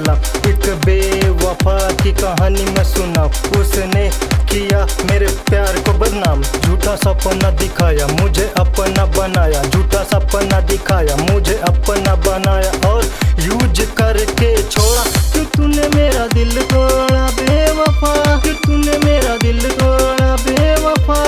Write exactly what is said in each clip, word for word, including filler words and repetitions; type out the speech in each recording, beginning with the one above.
सलाम। एक बेवफा की कहानी मैं सुना, उसने किया मेरे प्यार को बदनाम। झूठा सपना दिखाया मुझे अपना बनाया, झूठा सपना दिखाया मुझे अपना बनाया और यूज करके छोड़ा। क्यों तूने मेरा दिल तोड़ा बेवफा, क्यों तूने मेरा दिल तोड़ा बेवफा।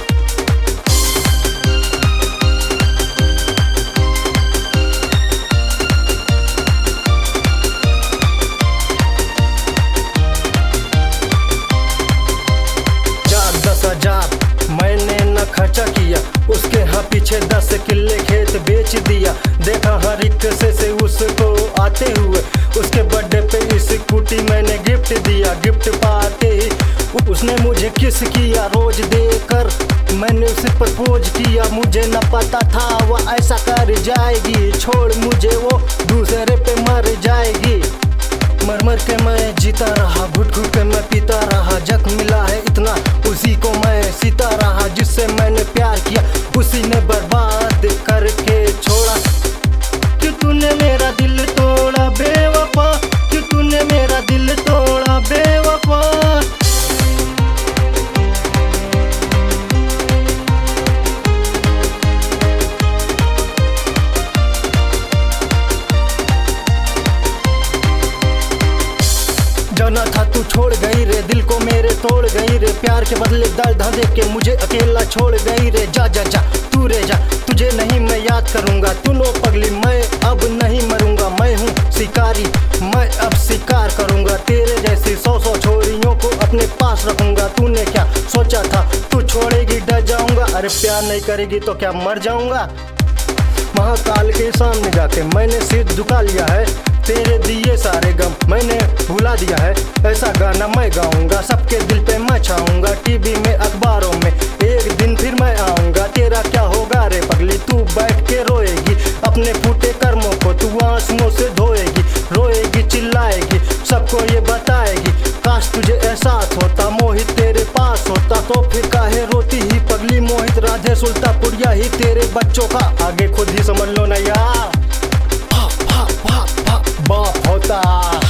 दस हजार मैंने न खर्चा किया, उसके हाँ पीछे दस किले खेत बेच दिया। देखा हर रिक्शे से उसको आते हुए, उसके बर्थडे पे स्कूटी मैंने गिफ्ट दिया। गिफ्ट पाते ही उसने मुझे किस किया, रोज देकर मैंने उसे प्रपोज किया। मुझे न पता था वो ऐसा कर जाएगी, छोड़ मुझे वो दूसरे पे मर जाएगी। मर मर के मैं जीता रहा, घुट घुट के मैं पीता रहा। जख्म मिला है इतना उसी को मैं सीता रहा, जिससे मैंने प्यार किया उसी ने बर्बाद करके छोड़ा। क्यों तूने मेरा दिल तोड़ा बेवफा, क्यों तूने मेरा दिल तोड़ा बेवफा। जाना था तू छोड़ गई रे, दिल को मेरे तोड़ गई रे। प्यार के बदले दर्द देख के मुझे अकेला छोड़ गई रे। जा जा जा तू रे जा, तुझे नहीं मैं याद करूंगा। तू नो पगली मैं अब नहीं मरूंगा, मैं हूँ शिकारी मैं अब शिकार करूंगा। तेरे जैसी सौ सौ छोरियों को अपने पास रखूंगा। तूने क्या सोचा था तू छोड़ेगी डर जाऊंगा, अरे प्यार नहीं करेगी तो क्या मर जाऊंगा। महाकाल के सामने जाके मैंने सिर झुका लिया है, तेरे दिए सारे गम मैंने भुला दिया है। ऐसा गाना मैं गाऊंगा, सबके दिल पे मैं छाऊंगा। टीवी में अखबारों में एक दिन फिर मैं आऊंगा। तेरा क्या होगा रे पगली, तू बैठ के रोएगी अपने फूटे कर्मों को, तू आंसुओं से धोएगी, रोएगी चिल्लाएगी, सबको ये बताएगी। काश तुझे एहसास होता मोहित तेरे पास होता, तो फिर काहे रोती ही पगली। मोहित राधे सुल्तापुरिया ही तेरे बच्चों का, आगे खुद ही समझ लो ना यार। बाप होता